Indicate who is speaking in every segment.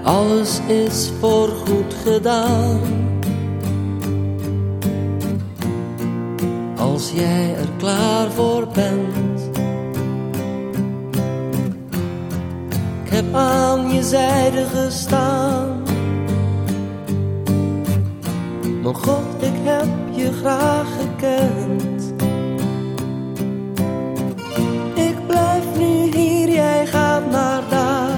Speaker 1: Alles is voorgoed gedaan. Als jij er klaar voor bent. Ik heb aan je zijde gestaan. Mijn God, ik heb je graag gekend. Ik blijf nu hier, jij gaat naar daar.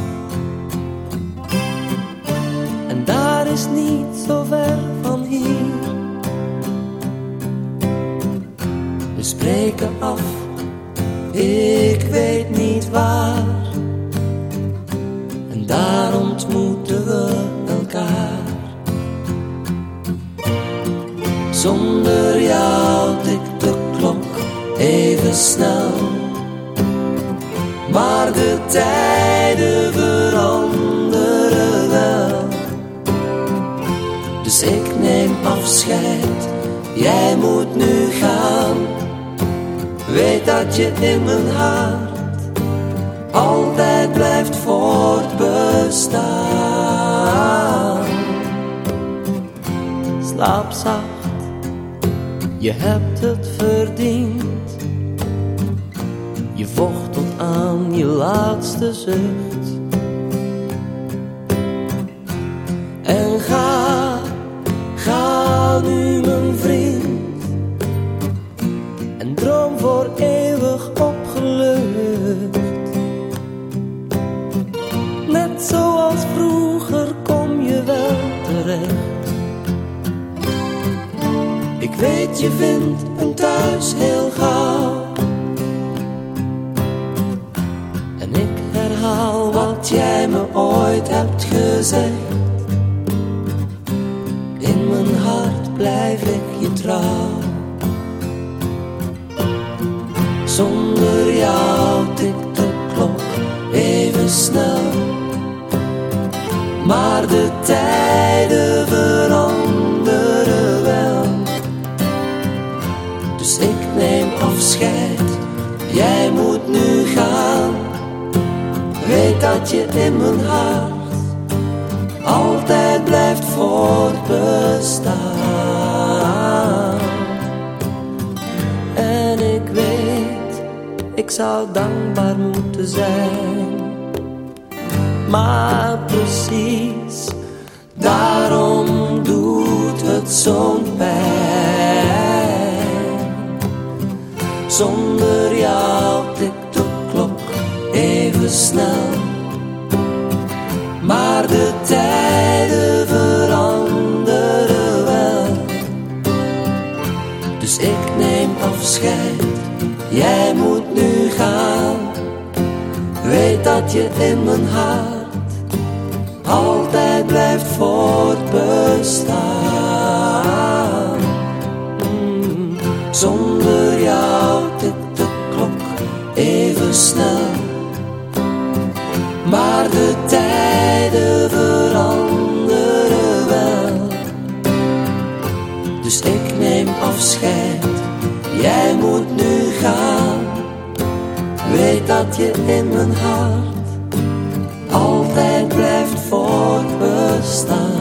Speaker 1: En daar is niet zo ver van hier. We spreken af, ik weet niet waar. En daar ontmoeten we elkaar. Zonder jou tikt de klok even snel. Maar de tijden veranderen wel. Dus ik neem afscheid, jij moet nu gaan. Weet dat je in mijn hart altijd blijft voortbestaan. Slaap zacht, je hebt het verdiend. Je vocht tot aan je laatste zucht. En ga nu mijn vriend. En droom voor eeuwig opgelucht. Net zoals vroeger kom je wel terecht. Ik weet je vindt een thuis heel gauw. En ik herhaal wat jij me ooit hebt gezegd. In mijn hart blijf ik je trouw. Zonder jou tikt de klok even snel. Maar de tijden veranderen wel. Dus ik neem afscheid, jij moet nu gaan. Weet dat je in mijn hart altijd blijft voortbestaan. En ik weet, ik zou dankbaar moeten zijn. Maar precies, daarom doet het zo'n pijn. Zonder jou tikt de klok even snel. Maar de tijden veranderen wel. Dus ik neem afscheid, jij moet nu gaan. Weet dat je in mijn hart altijd blijft voortbestaan. Zonder jou tikt de klok even snel. Maar de tijden veranderen wel. Dus ik neem afscheid, jij moet nu gaan. Weet dat je in mijn hart altijd blijft voortbestaan.